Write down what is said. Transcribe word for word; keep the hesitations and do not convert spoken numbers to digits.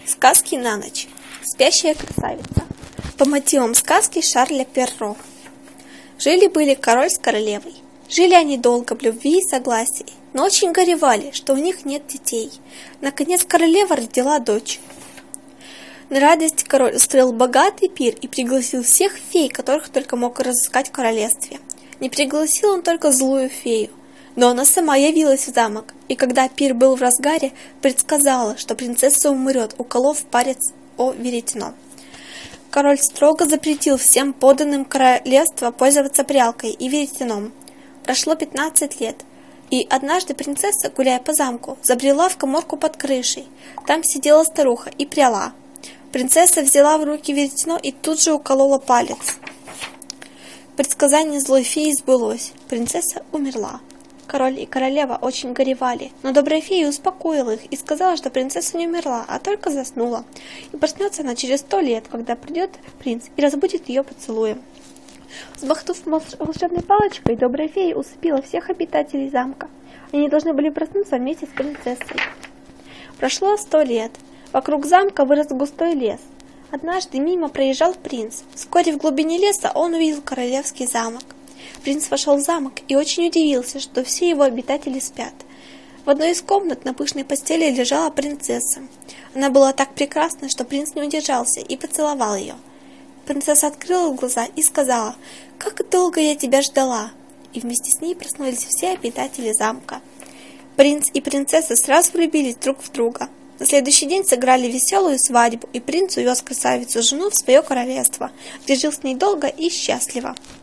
Сказки на ночь. Спящая красавица. По мотивам сказки Шарля Перро. Жили-были король с королевой. Жили они долго в любви и согласии, но очень горевали, что у них нет детей. Наконец королева родила дочь. На радость король устроил богатый пир и пригласил всех фей, которых только мог разыскать в королевстве. Не пригласил он только злую фею, но она сама явилась в замок, и когда пир был в разгаре, предсказала, что принцесса умрет, уколов палец о веретено. Король строго запретил всем подданным королевства пользоваться прялкой и веретеном. Прошло пятнадцать лет, и однажды принцесса, гуляя по замку, забрела в каморку под крышей. Там сидела старуха и пряла. Принцесса взяла в руки веретено и тут же уколола палец. Предсказание злой феи сбылось. Принцесса умерла. Король и королева очень горевали, но добрая фея успокоила их и сказала, что принцесса не умерла, а только заснула. И проснется она через сто лет, когда придет принц и разбудит ее поцелуем. Взмахнув волшебной палочкой, добрая фея усыпила всех обитателей замка. Они должны были проснуться вместе с принцессой. Прошло сто лет. Вокруг замка вырос густой лес. Однажды мимо проезжал принц. Вскоре в глубине леса он увидел королевский замок. Принц вошел в замок и очень удивился, что все его обитатели спят. В одной из комнат на пышной постели лежала принцесса. Она была так прекрасна, что принц не удержался и поцеловал ее. Принцесса открыла глаза и сказала: «Как долго я тебя ждала!» И вместе с ней проснулись все обитатели замка. Принц и принцесса сразу влюбились друг в друга. На следующий день сыграли веселую свадьбу, и принц увез красавицу-жену в свое королевство, где жил с ней долго и счастливо.